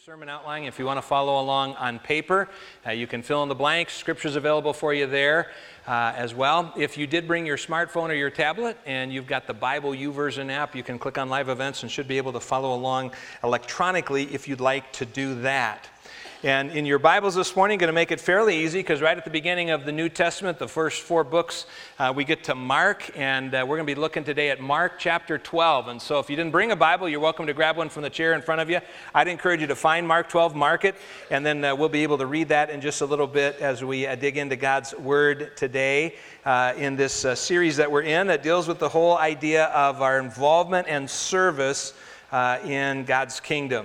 Sermon outline, if you want to follow along on paper, you can fill in the blanks. Scripture's available for you there as well. If you did bring your smartphone or your tablet and you've got the Bible YouVersion app, you can click on live events and should be able to follow along electronically if you'd like to do that. And in your Bibles this morning, going to make it fairly easy because right at the beginning of the New Testament, the first 4 books, we get to Mark, and we're going to be looking today at Mark chapter 12. And so if you didn't bring a Bible, you're welcome to grab one from the chair in front of you. I'd encourage you to find Mark 12, mark it, and then we'll be able to read that in just a little bit as we dig into God's Word today in this series that we're in that deals with the whole idea of our involvement and service in God's kingdom.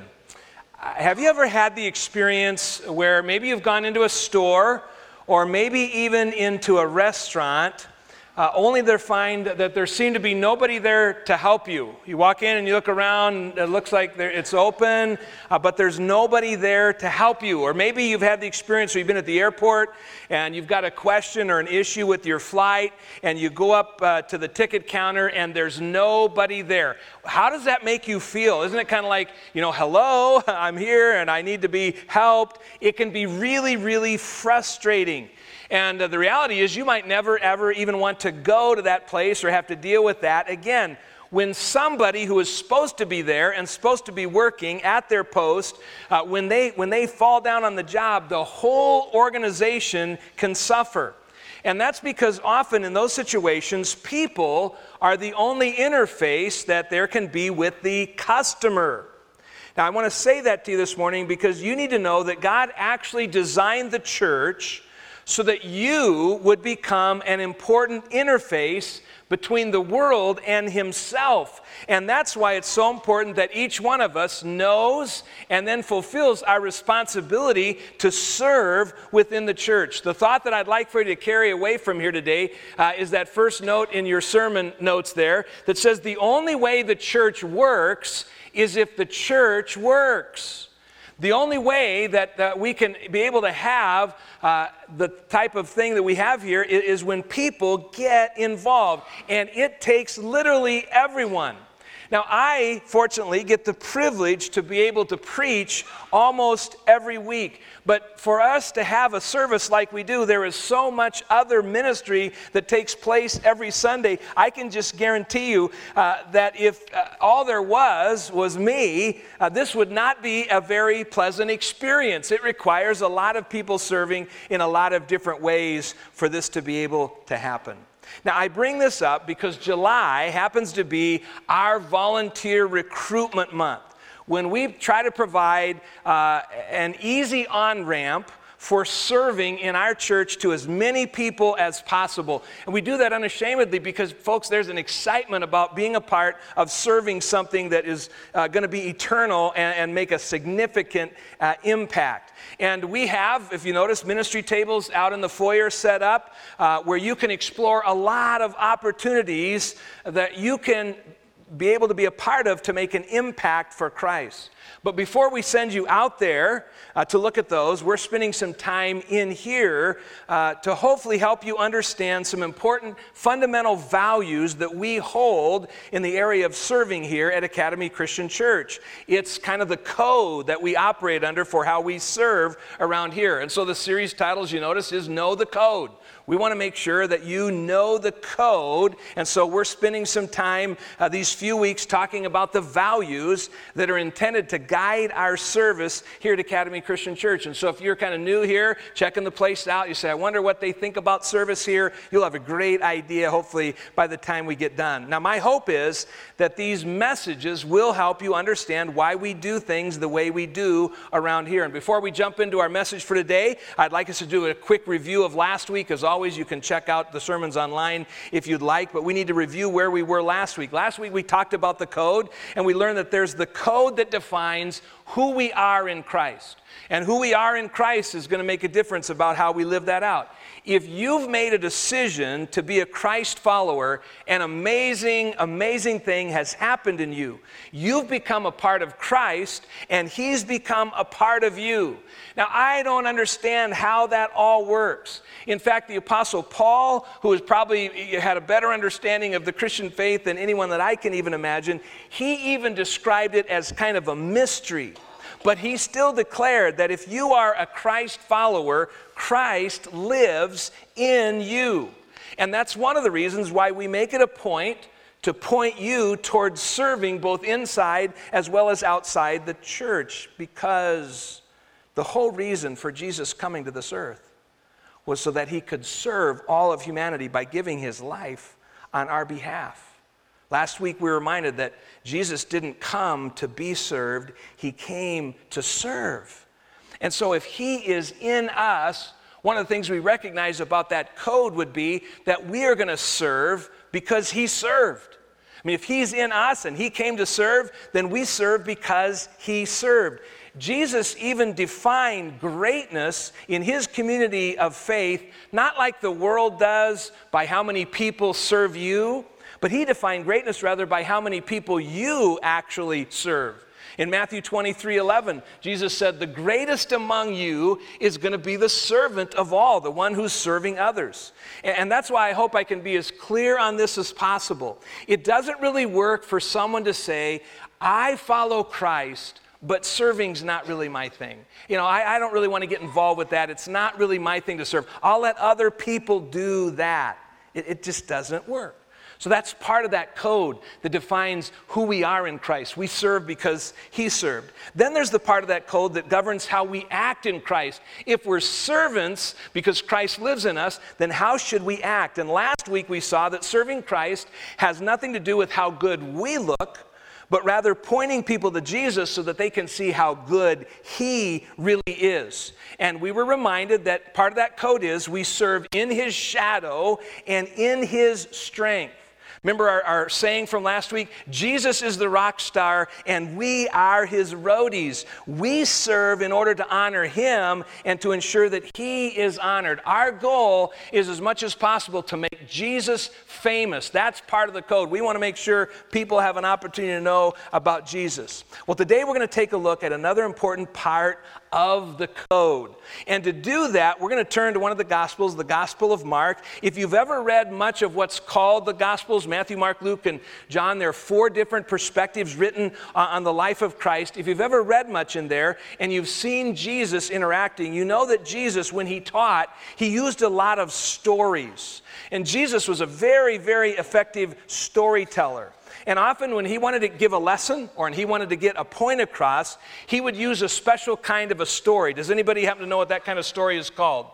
Have you ever had the experience where maybe you've gone into a store or maybe even into a restaurant only to find that there seemed to be nobody there to help you? You walk in and you look around, it looks like it's open, but there's nobody there to help you. Or maybe you've had the experience where you've been at the airport and you've got a question or an issue with your flight and you go up to the ticket counter and there's nobody there. How does that make you feel? Isn't it kind of like, hello, I'm here and I need to be helped? It can be really, really frustrating. And the reality is you might never, ever even want to go to that place or have to deal with that again. When somebody who is supposed to be there and supposed to be working at their post, when they fall down on the job, the whole organization can suffer. And that's because often in those situations, people are the only interface that there can be with the customer. Now, I want to say that to you this morning because you need to know that God actually designed the church so that you would become an important interface between the world and himself. And that's why it's so important that each one of us knows and then fulfills our responsibility to serve within the church. The thought that I'd like for you to carry away from here today is that first note in your sermon notes there that says the only way the church works is if the church works. The only way that we can be able to have the type of thing that we have here is when people get involved. And it takes literally everyone. Now, I, fortunately, get the privilege to be able to preach almost every week. But for us to have a service like we do, there is so much other ministry that takes place every Sunday. I can just guarantee you that if all there was me, this would not be a very pleasant experience. It requires a lot of people serving in a lot of different ways for this to be able to happen. Now, I bring this up because July happens to be our volunteer recruitment month, when we try to provide an easy on-ramp for serving in our church to as many people as possible. And we do that unashamedly because, folks, there's an excitement about being a part of serving something that is going to be eternal and make a significant impact. And we have, if you notice, ministry tables out in the foyer set up where you can explore a lot of opportunities that you can be able to be a part of to make an impact for Christ. But before we send you out there to look at those, we're spending some time in here to hopefully help you understand some important fundamental values that we hold in the area of serving here at Academy Christian Church. It's kind of the code that we operate under for how we serve around here. And so the series title, as you notice, is Know the Code. We want to make sure that you know the code, and so we're spending some time these few weeks talking about the values that are intended to guide our service here at Academy Christian Church. And so if you're kind of new here, checking the place out, you say, I wonder what they think about service here, you'll have a great idea, hopefully, by the time we get done. Now, my hope is that these messages will help you understand why we do things the way we do around here. And before we jump into our message for today, I'd like us to do a quick review of last week. As always, you can check out the sermons online if you'd like, but we need to review where we were last week. Last week we talked about the code, and we learned that there's the code that defines who we are in Christ. And who we are in Christ is going to make a difference about how we live that out. If you've made a decision to be a Christ follower, an amazing, amazing thing has happened in you. You've become a part of Christ, and He's become a part of you. Now, I don't understand how that all works. In fact, the Apostle Paul, who has probably had a better understanding of the Christian faith than anyone that I can even imagine, he even described it as kind of a mystery. But he still declared that if you are a Christ follower, Christ lives in you. And that's one of the reasons why we make it a point to point you towards serving both inside as well as outside the church, because the whole reason for Jesus coming to this earth was so that he could serve all of humanity by giving his life on our behalf. Last week we were reminded that Jesus didn't come to be served, he came to serve. And so if he is in us, one of the things we recognize about that code would be that we are going to serve because he served. I mean, if he's in us and he came to serve, then we serve because he served. Jesus even defined greatness in his community of faith, not like the world does by how many people serve you, but he defined greatness rather by how many people you actually serve. In Matthew 23:11, Jesus said, the greatest among you is going to be the servant of all, the one who's serving others. And that's why I hope I can be as clear on this as possible. It doesn't really work for someone to say, I follow Christ, but serving's not really my thing. You know, I don't really want to get involved with that. It's not really my thing to serve. I'll let other people do that. It just doesn't work. So that's part of that code that defines who we are in Christ. We serve because he served. Then there's the part of that code that governs how we act in Christ. If we're servants because Christ lives in us, then how should we act? And last week we saw that serving Christ has nothing to do with how good we look, but rather pointing people to Jesus so that they can see how good he really is. And we were reminded that part of that code is we serve in his shadow and in his strength. Remember our saying from last week? Jesus is the rock star and we are his roadies. We serve in order to honor him and to ensure that he is honored. Our goal is as much as possible to make Jesus famous. That's part of the code. We want to make sure people have an opportunity to know about Jesus. Well, today we're going to take a look at another important part of the code. And to do that, we're going to turn to one of the Gospels, the Gospel of Mark. If you've ever read much of what's called the Gospels, Matthew, Mark, Luke, and John, there are 4 different perspectives written on the life of Christ. If you've ever read much in there and you've seen Jesus interacting, you know that Jesus, when he taught, he used a lot of stories. And Jesus was a very, very effective storyteller. And often when he wanted to give a lesson or when he wanted to get a point across, he would use a special kind of a story. Does anybody happen to know what that kind of story is called?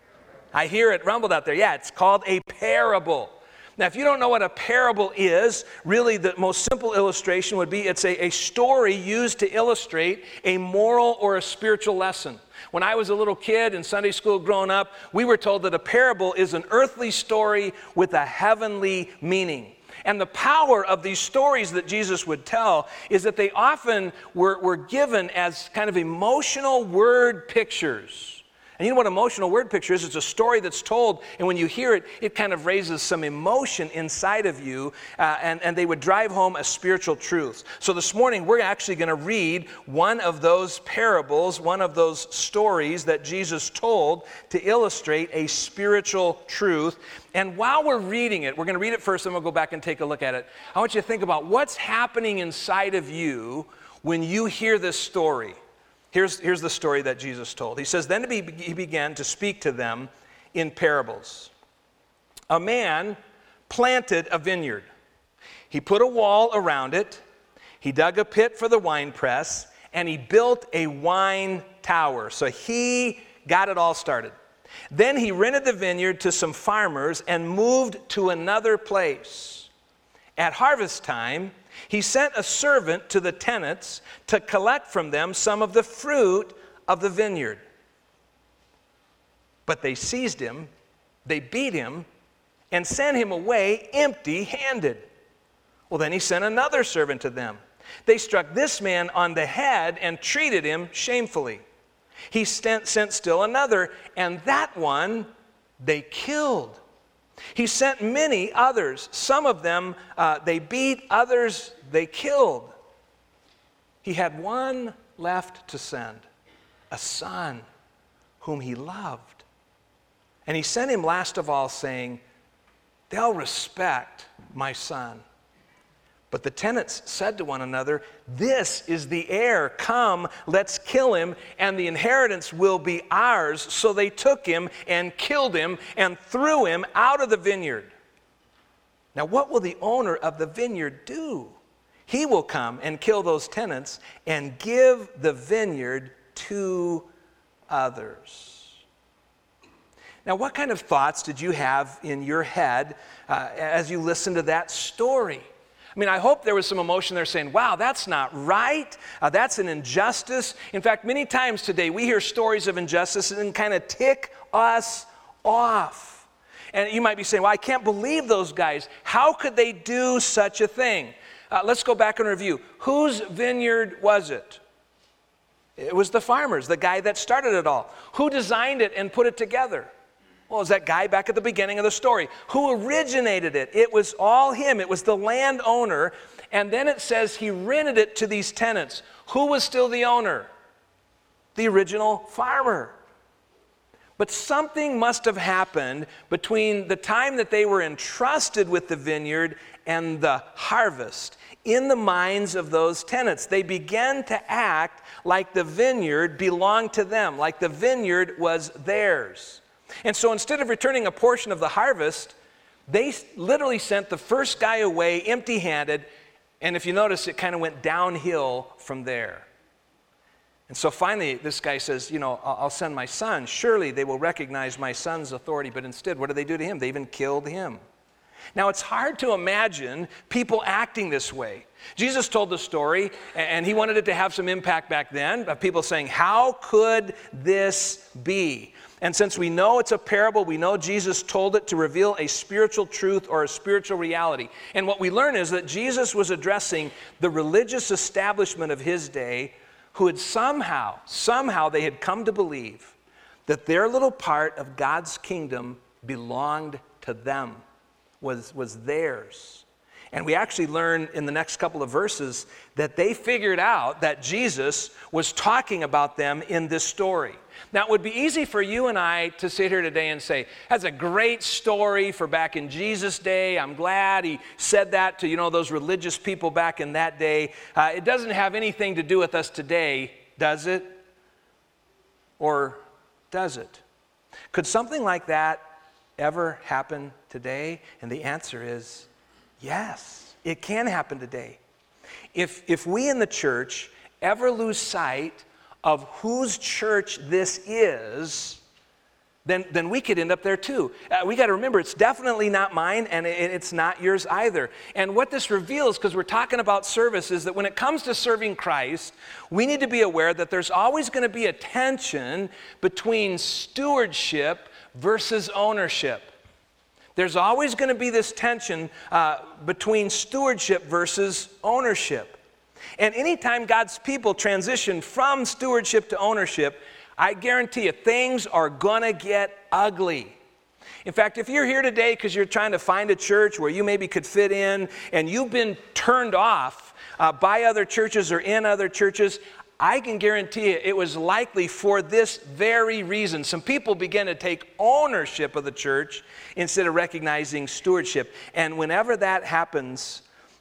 I hear it rumbled out there. Yeah, it's called a parable. Now, if you don't know what a parable is, really the most simple illustration would be it's a story used to illustrate a moral or a spiritual lesson. When I was a little kid in Sunday school growing up, we were told that a parable is an earthly story with a heavenly meaning. And the power of these stories that Jesus would tell is that they often were given as kind of emotional word pictures. And you know what emotional word picture is? It's a story that's told, and when you hear it, it kind of raises some emotion inside of you, and they would drive home a spiritual truth. So this morning, we're actually going to read one of those parables, one of those stories that Jesus told to illustrate a spiritual truth. And while we're reading it, we're going to read it first, and we'll go back and take a look at it. I want you to think about what's happening inside of you when you hear this story. Here's the story that Jesus told. He says, then he began to speak to them in parables. A man planted a vineyard. He put a wall around it. He dug a pit for the winepress, and he built a wine tower. So he got it all started. Then he rented the vineyard to some farmers and moved to another place. At harvest time, he sent a servant to the tenants to collect from them some of the fruit of the vineyard. But they seized him, they beat him, and sent him away empty-handed. Well, then he sent another servant to them. They struck this man on the head and treated him shamefully. He sent still another, and that one they killed. He sent many others. Some of them they beat, others they killed. He had one left to send, a son whom he loved. And he sent him last of all, saying, they'll respect my son. But the tenants said to one another, "This is the heir. Come, let's kill him, and the inheritance will be ours." So they took him and killed him and threw him out of the vineyard. Now, what will the owner of the vineyard do? He will come and kill those tenants and give the vineyard to others. Now, what kind of thoughts did you have in your head as you listened to that story? I mean, I hope there was some emotion there saying, wow, that's not right. That's an injustice. In fact, many times today we hear stories of injustice and kind of tick us off. And you might be saying, well, I can't believe those guys. How could they do such a thing? Let's go back and review. Whose vineyard was it? It was the farmer's, the guy that started it all. Who designed it and put it together? Well, it was that guy back at the beginning of the story. Who originated it? It was all him. It was the landowner. And then it says he rented it to these tenants. Who was still the owner? The original farmer. But something must have happened between the time that they were entrusted with the vineyard and the harvest in the minds of those tenants. They began to act like the vineyard belonged to them, like the vineyard was theirs. And so instead of returning a portion of the harvest, they literally sent the first guy away empty-handed, and if you notice, it kind of went downhill from there. And so finally, this guy says, I'll send my son. Surely they will recognize my son's authority. But instead, what do they do to him? They even killed him. Now, it's hard to imagine people acting this way. Jesus told the story, and he wanted it to have some impact back then, of people saying, how could this be? And since we know it's a parable, we know Jesus told it to reveal a spiritual truth or a spiritual reality. And what we learn is that Jesus was addressing the religious establishment of his day, who had somehow they had come to believe that their little part of God's kingdom belonged to them, was theirs. And we actually learn in the next couple of verses that they figured out that Jesus was talking about them in this story. Now, it would be easy for you and I to sit here today and say, that's a great story for back in Jesus' day. I'm glad he said that to, those religious people back in that day. It doesn't have anything to do with us today, does it? Or does it? Could something like that ever happen today? And the answer is yes, it can happen today. If we in the church ever lose sight of whose church this is, then we could end up there too. We got to remember, it's definitely not mine, and it's not yours either. And what this reveals, because we're talking about service, is that when it comes to serving Christ, we need to be aware that there's always going to be a tension between stewardship versus ownership. There's always going to be this tension between stewardship versus ownership. And anytime God's people transition from stewardship to ownership, I guarantee you, things are going to get ugly. In fact, if you're here today because you're trying to find a church where you maybe could fit in, and you've been turned off by other churches or in other churches, I can guarantee you it was likely for this very reason. Some people began to take ownership of the church instead of recognizing stewardship. And whenever that happens,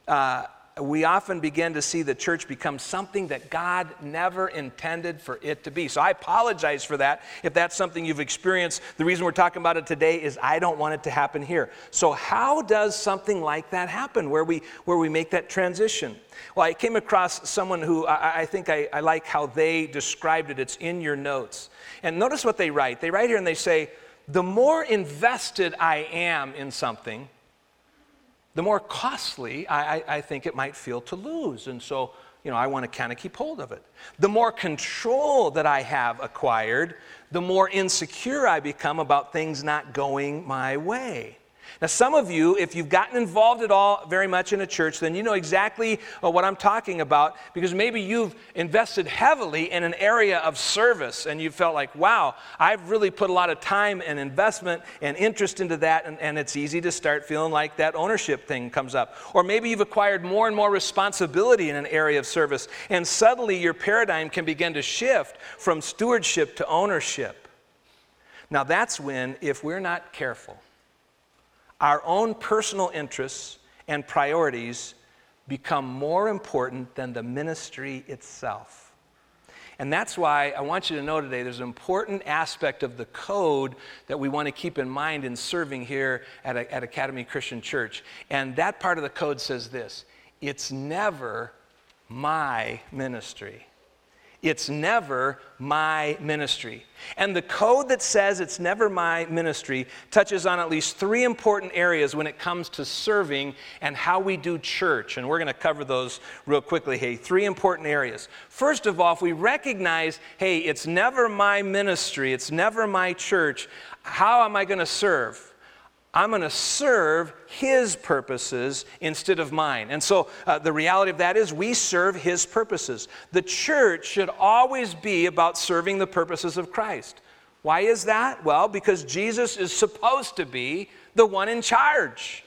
we often begin to see the church become something that God never intended for it to be. So I apologize for that if that's something you've experienced. The reason we're talking about it today is I don't want it to happen here. So how does something like that happen where we make that transition? Well, I came across someone who I think I like how they described it. It's in your notes. And notice what they write. They write here and they say, the more invested I am in something, the more costly I think it might feel to lose. And so, I want to kind of keep hold of it. The more control that I have acquired, the more insecure I become about things not going my way. Now, some of you, if you've gotten involved at all very much in a church, then you know exactly what I'm talking about, because maybe you've invested heavily in an area of service and you felt like, wow, I've really put a lot of time and investment and interest into that, and it's easy to start feeling like that ownership thing comes up. Or maybe you've acquired more and more responsibility in an area of service, and suddenly your paradigm can begin to shift from stewardship to ownership. Now, that's when, if we're not careful, our own personal interests and priorities become more important than the ministry itself. And that's why I want you to know today there's an important aspect of the code that we want to keep in mind in serving here at Academy Christian Church. And that part of the code says this: it's never my ministry. It's never my ministry. And the code that says it's never my ministry touches on at least 3 important areas when it comes to serving and how we do church. And we're going to cover those real quickly. Hey, 3 important areas. First of all, if we recognize, hey, it's never my ministry, it's never my church, how am I going to serve? I'm going to serve His purposes instead of mine. And so the reality of that is we serve His purposes. The church should always be about serving the purposes of Christ. Why is that? Well, because Jesus is supposed to be the one in charge.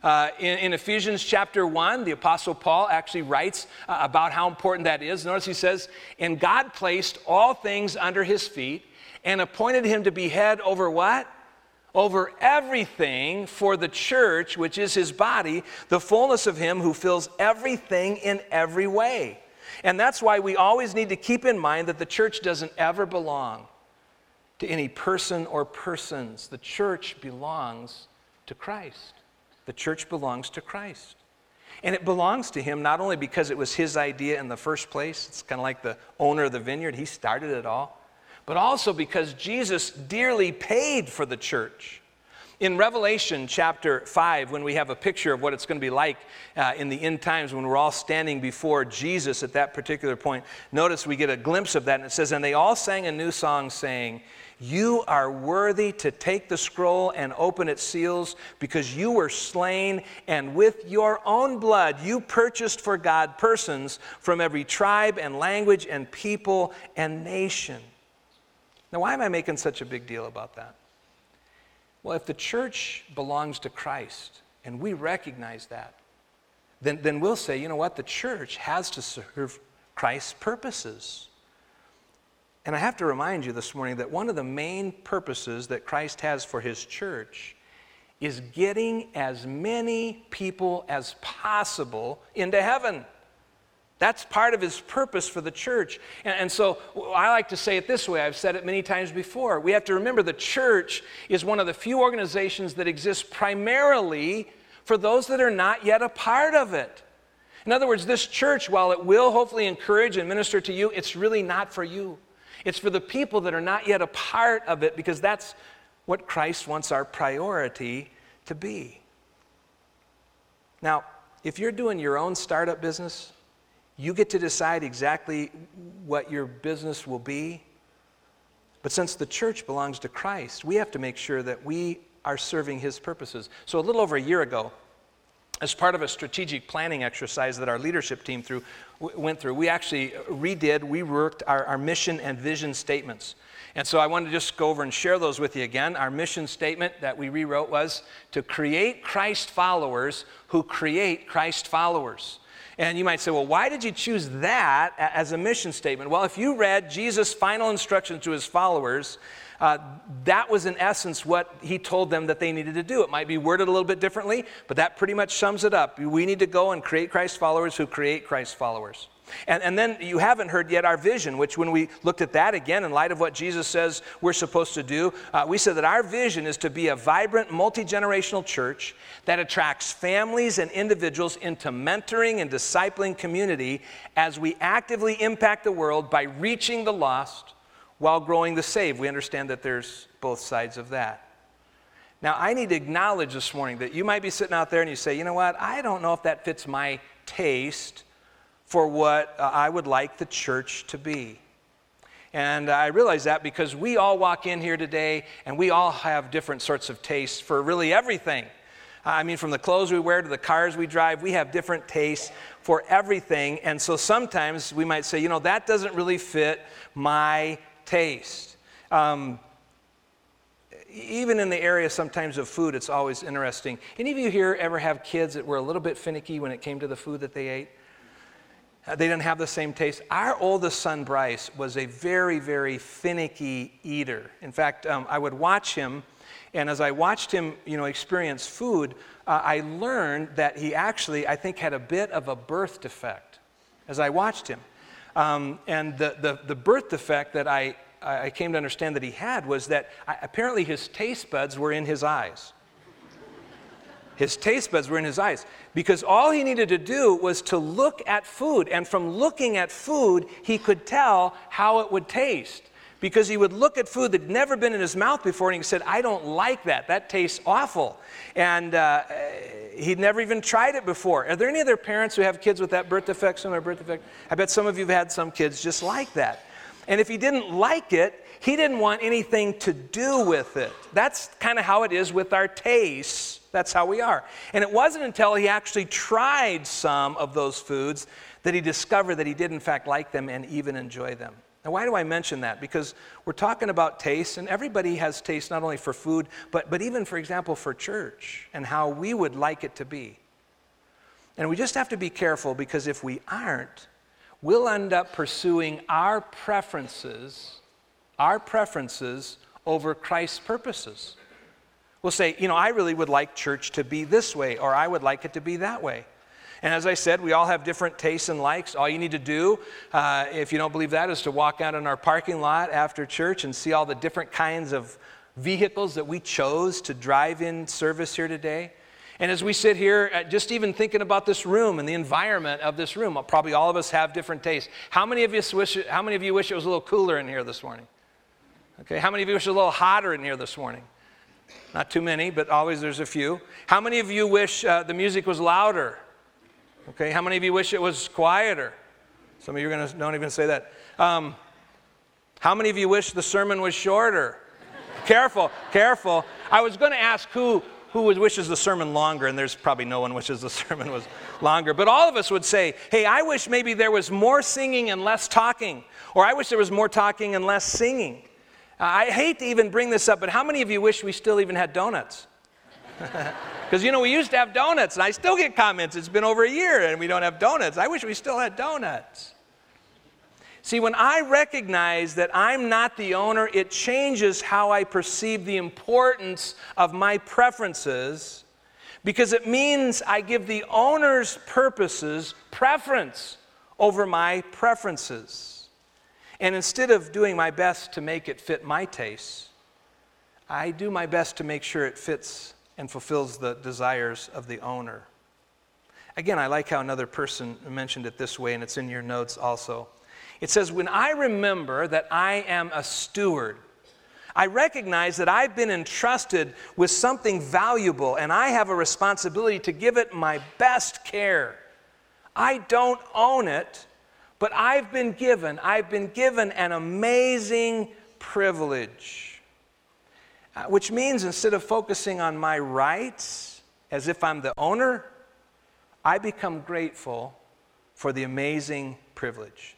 In Ephesians chapter 1, the Apostle Paul actually writes about how important that is. Notice he says, "And God placed all things under His feet and appointed Him to be head over" what? "Over everything for the church, which is His body, the fullness of Him who fills everything in every way." And that's why we always need to keep in mind that the church doesn't ever belong to any person or persons. The church belongs to Christ. The church belongs to Christ. And it belongs to Him not only because it was His idea in the first place. It's kind of like the owner of the vineyard. He started it all. But also because Jesus dearly paid for the church. In Revelation chapter 5, when we have a picture of what it's going to be like in the end times when we're all standing before Jesus at that particular point, notice we get a glimpse of that, and it says, "And they all sang a new song saying, 'You are worthy to take the scroll and open its seals, because you were slain, and with your own blood you purchased for God persons from every tribe and language and people and nation.'" Now, why am I making such a big deal about that? Well, if the church belongs to Christ, and we recognize that, then we'll say, you know what, the church has to serve Christ's purposes. And I have to remind you this morning that one of the main purposes that Christ has for His church is getting as many people as possible into heaven. That's part of His purpose for the church. And so I like to say it this way. I've said it many times before. We have to remember the church is one of the few organizations that exists primarily for those that are not yet a part of it. In other words, this church, while it will hopefully encourage and minister to you, it's really not for you. It's for the people that are not yet a part of it, because that's what Christ wants our priority to be. Now, if you're doing your own startup business, you get to decide exactly what your business will be. But since the church belongs to Christ, we have to make sure that we are serving His purposes. So a little over a year ago, as part of a strategic planning exercise that our leadership team went through, we actually reworked our mission and vision statements. And so I wanted to just go over and share those with you again. Our mission statement that we rewrote was to create Christ followers who create Christ followers. And you might say, well, why did you choose that as a mission statement? Well, if you read Jesus' final instructions to His followers, that was in essence what He told them that they needed to do. It might be worded a little bit differently, but that pretty much sums it up. We need to go and create Christ followers who create Christ followers. And then you haven't heard yet our vision, which when we looked at that again in light of what Jesus says we're supposed to do, we said that our vision is to be a vibrant, multi-generational church that attracts families and individuals into mentoring and discipling community as we actively impact the world by reaching the lost while growing the saved. We understand that there's both sides of that. Now, I need to acknowledge this morning that you might be sitting out there and you say, you know what, I don't know if that fits my taste for what I would like the church to be. And I realize that because we all walk in here today and we all have different sorts of tastes for really everything. I mean, from the clothes we wear to the cars we drive, we have different tastes for everything. And so sometimes we might say, you know, that doesn't really fit my taste. Even in the area sometimes of food, it's always interesting. Any of you here ever have kids that were a little bit finicky when it came to the food that they ate? They didn't have the same taste. Our oldest son, Bryce, was a very, very finicky eater. In fact, I would watch him, and as I watched him, experience food, I learned that he actually, I think, had a bit of a birth defect as I watched him. And the birth defect that I came to understand that he had was that apparently his taste buds were in his eyes. His taste buds were in his eyes because all he needed to do was to look at food. And from looking at food, he could tell how it would taste. Because he would look at food that had never been in his mouth before and he said, I don't like that. That tastes awful. And he'd never even tried it before. Are there any other parents who have kids with that birth defect, similar birth defect? I bet some of you have had some kids just like that. And if he didn't like it, he didn't want anything to do with it. That's kind of how it is with our tastes. That's how we are. And it wasn't until he actually tried some of those foods that he discovered that he did in fact like them and even enjoy them. Now, why do I mention that? Because we're talking about taste, and everybody has taste not only for food, but even, for example, for church and how we would like it to be. And we just have to be careful because if we aren't, we'll end up pursuing our preferences over Christ's purposes. We'll say, I really would like church to be this way, or I would like it to be that way. And as I said, we all have different tastes and likes. All you need to do, if you don't believe that, is to walk out in our parking lot after church and see all the different kinds of vehicles that we chose to drive in service here today. And as we sit here, just even thinking about this room and the environment of this room, probably all of us have different tastes. How many of you wish it was a little cooler in here this morning? Okay, how many of you wish it was a little hotter in here this morning? Not too many, but always there's a few. How many of you wish the music was louder? Okay, how many of you wish it was quieter? Some of you don't even say that. How many of you wish the sermon was shorter? Careful. I was going to ask who wishes the sermon longer, and there's probably no one wishes the sermon was longer. But all of us would say, hey, I wish maybe there was more singing and less talking, or I wish there was more talking and less singing. I hate to even bring this up, but how many of you wish we still even had donuts? Because, we used to have donuts, and I still get comments, it's been over a year and we don't have donuts. I wish we still had donuts. See, when I recognize that I'm not the owner, it changes how I perceive the importance of my preferences, because it means I give the owner's purposes preference over my preferences. And instead of doing my best to make it fit my tastes, I do my best to make sure it fits and fulfills the desires of the owner. Again, I like how another person mentioned it this way, and it's in your notes also. It says, when I remember that I am a steward, I recognize that I've been entrusted with something valuable, and I have a responsibility to give it my best care. I don't own it, but I've been given an amazing privilege. Which means instead of focusing on my rights as if I'm the owner, I become grateful for the amazing privilege.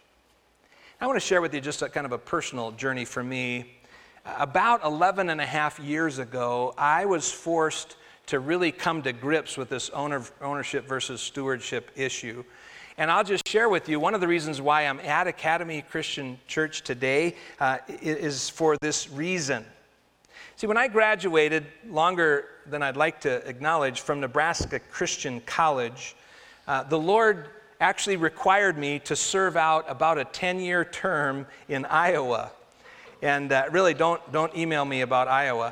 I want to share with you just a kind of a personal journey for me. About 11 and a half years ago, I was forced to really come to grips with this ownership versus stewardship issue. And I'll just share with you, one of the reasons why I'm at Academy Christian Church today is for this reason. See, when I graduated, longer than I'd like to acknowledge, from Nebraska Christian College, the Lord actually required me to serve out about a 10-year term in Iowa. And really, don't email me about Iowa.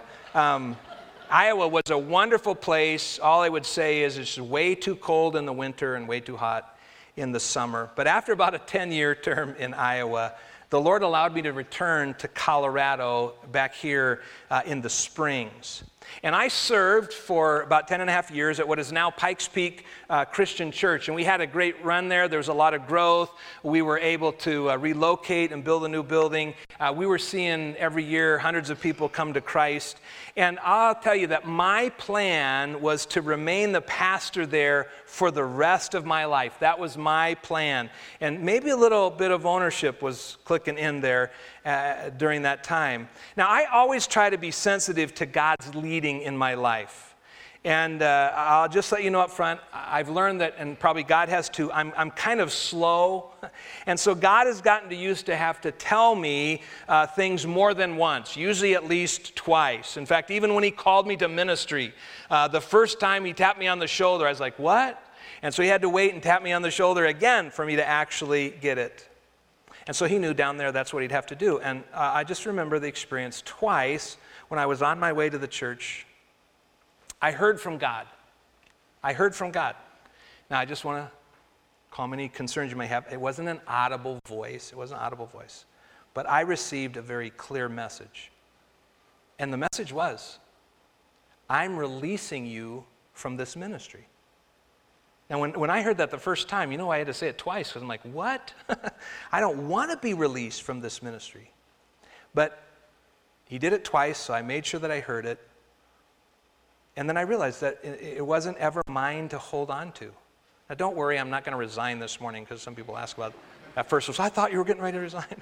Iowa was a wonderful place. All I would say is it's way too cold in the winter and way too hot in the summer. But after about a 10-year term in Iowa, the Lord allowed me to return to Colorado back here in the Springs. And I served for about 10 and a half years at what is now Pikes Peak Christian Church. And we had a great run there. There was a lot of growth. We were able to relocate and build a new building. We were seeing every year hundreds of people come to Christ. And I'll tell you that my plan was to remain the pastor there for the rest of my life. That was my plan. And maybe a little bit of ownership was clicking in there during that time. Now, I always try to be sensitive to God's leading in my life. And I'll just let you know up front, I've learned that, and probably God has too, I'm kind of slow. And so God has gotten used to have to tell me things more than once, usually at least twice. In fact, even when he called me to ministry, the first time he tapped me on the shoulder, I was like, what? And so he had to wait and tap me on the shoulder again for me to actually get it. And so he knew down there that's what he'd have to do. And I just remember the experience twice when I was on my way to the church. I heard from God. I heard from God. Now, I just want to calm any concerns you may have. It wasn't an audible voice. It wasn't an audible voice. But I received a very clear message. And the message was, I'm releasing you from this ministry. Now, when I heard that the first time, you know, I had to say it twice because I'm like, what? I don't want to be released from this ministry. But he did it twice, so I made sure that I heard it. And then I realized that it wasn't ever mine to hold on to. Now, don't worry, I'm not going to resign this morning because some people ask about it. At first, I thought you were getting ready to resign.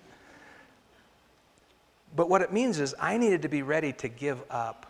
But what it means is I needed to be ready to give up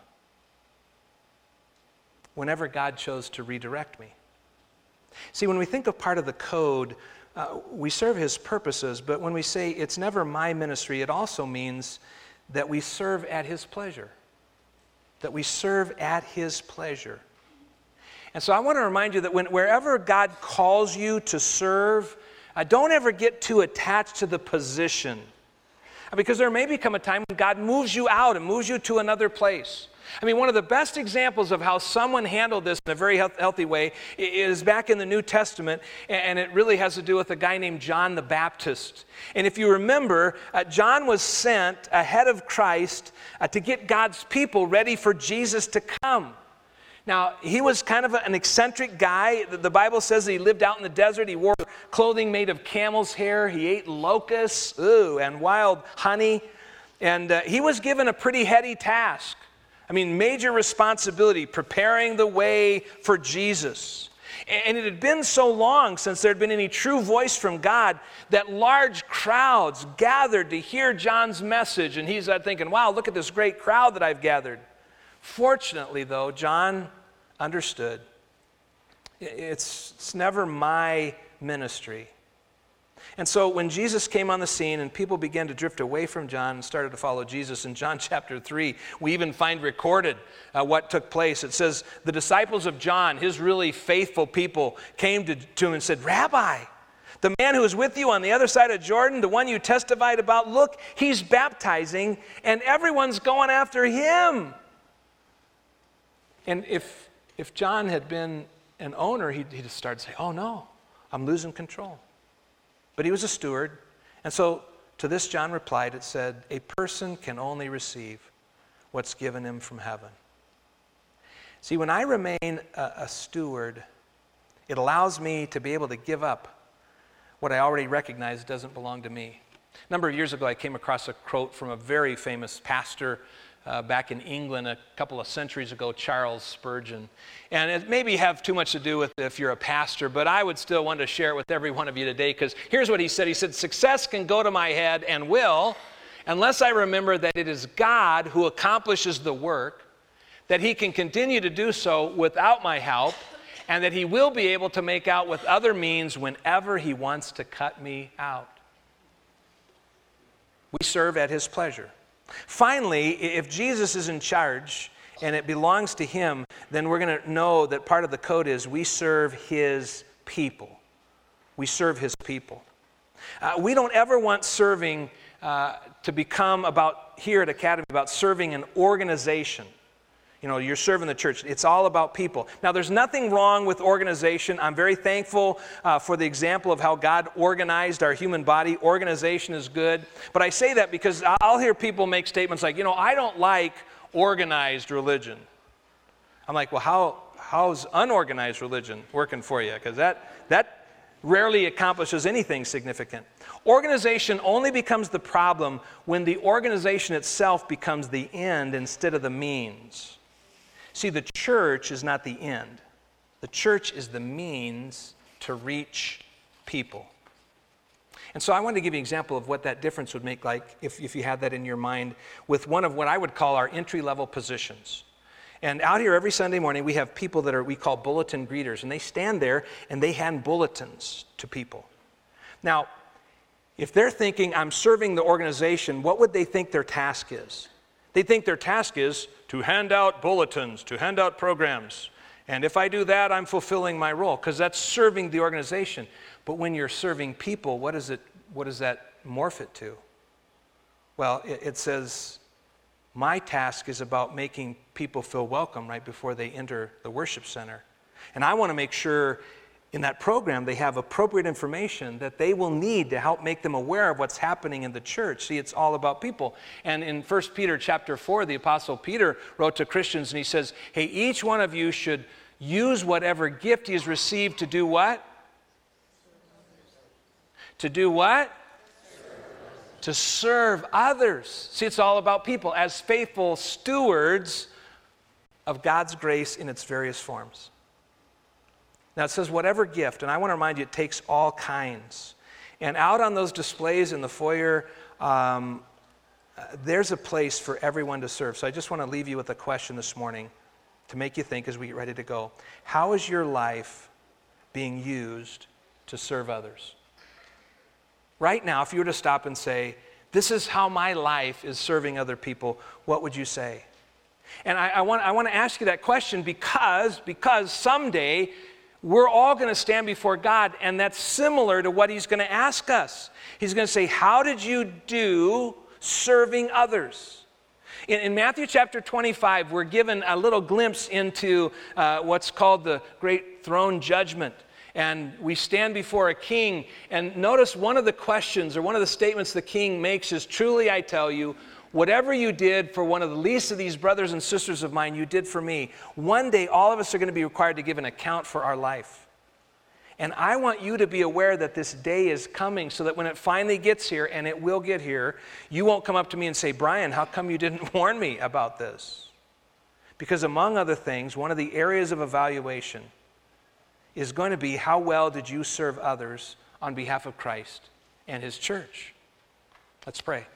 whenever God chose to redirect me. See, when we think of part of the code, we serve his purposes, but when we say it's never my ministry, it also means that we serve at his pleasure. That we serve at his pleasure. And so I want to remind you that wherever God calls you to serve, don't ever get too attached to the position. Because there may become a time when God moves you out and moves you to another place. I mean, one of the best examples of how someone handled this in a very healthy way is back in the New Testament, and it really has to do with a guy named John the Baptist. And if you remember, John was sent ahead of Christ to get God's people ready for Jesus to come. Now, he was kind of an eccentric guy. The Bible says that he lived out in the desert. He wore clothing made of camel's hair. He ate locusts, and wild honey. And he was given a pretty heady task. I mean, major responsibility, preparing the way for Jesus. And it had been so long since there had been any true voice from God that large crowds gathered to hear John's message. And he's thinking, wow, look at this great crowd that I've gathered. Fortunately, though, John understood. It's never my ministry. And so when Jesus came on the scene and people began to drift away from John and started to follow Jesus, in John chapter 3, we even find recorded what took place. It says, the disciples of John, his really faithful people, came to him and said, Rabbi, the man who is with you on the other side of Jordan, the one you testified about, look, he's baptizing and everyone's going after him. And if John had been an owner, he'd just start to say, oh no, I'm losing control. But he was a steward. And so to this John replied, it said, a person can only receive what's given him from heaven. See, when I remain a steward, it allows me to be able to give up what I already recognize doesn't belong to me. A number of years ago, I came across a quote from a very famous pastor back in England a couple of centuries ago, Charles Spurgeon. And it maybe have too much to do with if you're a pastor, but I would still want to share it with every one of you today, because here's what he said. He said, success can go to my head and will, unless I remember that it is God who accomplishes the work, that he can continue to do so without my help, and that he will be able to make out with other means whenever he wants to cut me out. We serve at his pleasure. Finally, if Jesus is in charge and it belongs to him, then we're going to know that part of the code is we serve his people. We serve his people. We don't ever want serving to become about, here at Academy, about serving an organization. You know, you're serving the church. It's all about people. Now, there's nothing wrong with organization. I'm very thankful for the example of how God organized our human body. Organization is good. But I say that because I'll hear people make statements like, you know, I don't like organized religion. I'm like, well, how's unorganized religion working for you? Because that rarely accomplishes anything significant. Organization only becomes the problem when the organization itself becomes the end instead of the means. See, the church is not the end. The church is the means to reach people. And so I wanted to give you an example of what that difference would make like if you had that in your mind with one of what I would call our entry-level positions. And out here every Sunday morning, we have people that we call bulletin greeters, and they stand there and they hand bulletins to people. Now, if they're thinking, I'm serving the organization, what would they think their task is? They think their task is to hand out bulletins, to hand out programs. And if I do that, I'm fulfilling my role, because that's serving the organization. But when you're serving people, what does that morph it to? Well, it says, my task is about making people feel welcome right before they enter the worship center. And I want to make sure in that program they have appropriate information that they will need to help make them aware of what's happening in the church. See, it's all about people. And in 1 Peter chapter 4, the Apostle Peter wrote to Christians and he says, hey, each one of you should use whatever gift he has received to do what? To do what? To serve others. See, it's all about people as faithful stewards of God's grace in its various forms. Now it says whatever gift, and I want to remind you it takes all kinds. And out on those displays in the foyer, there's a place for everyone to serve. So I just want to leave you with a question this morning to make you think as we get ready to go. How is your life being used to serve others? Right now, if you were to stop and say, this is how my life is serving other people, what would you say? And I want to ask you that question because someday we're all going to stand before God, and that's similar to what he's going to ask us. He's going to say, how did you do serving others? In Matthew chapter 25, we're given a little glimpse into what's called the great throne judgment. And we stand before a king, and notice one of the questions or one of the statements the king makes is, truly I tell you, whatever you did for one of the least of these brothers and sisters of mine, you did for me. One day, all of us are going to be required to give an account for our life. And I want you to be aware that this day is coming so that when it finally gets here, and it will get here, you won't come up to me and say, Brian, how come you didn't warn me about this? Because among other things, one of the areas of evaluation is going to be how well did you serve others on behalf of Christ and his church. Let's pray.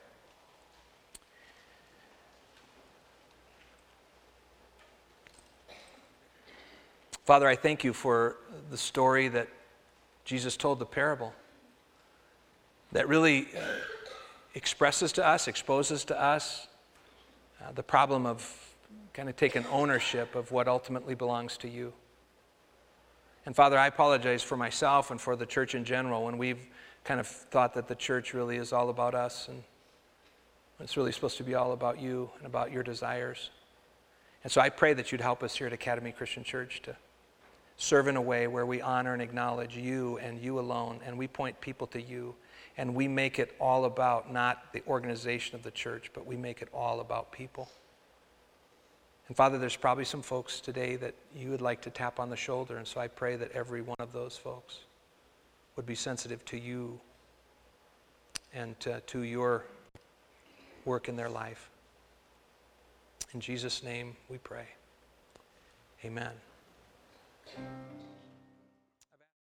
Father, I thank you for the story that Jesus told, the parable, that really expresses to us, exposes to us the problem of kind of taking ownership of what ultimately belongs to you. And Father, I apologize for myself and for the church in general when we've kind of thought that the church really is all about us and it's really supposed to be all about you and about your desires. And so I pray that you'd help us here at Academy Christian Church to serve in a way where we honor and acknowledge you and you alone, and we point people to you, and we make it all about not the organization of the church, but we make it all about people. And Father, there's probably some folks today that you would like to tap on the shoulder, and so I pray that every one of those folks would be sensitive to you and to your work in their life. In Jesus' name we pray. Amen.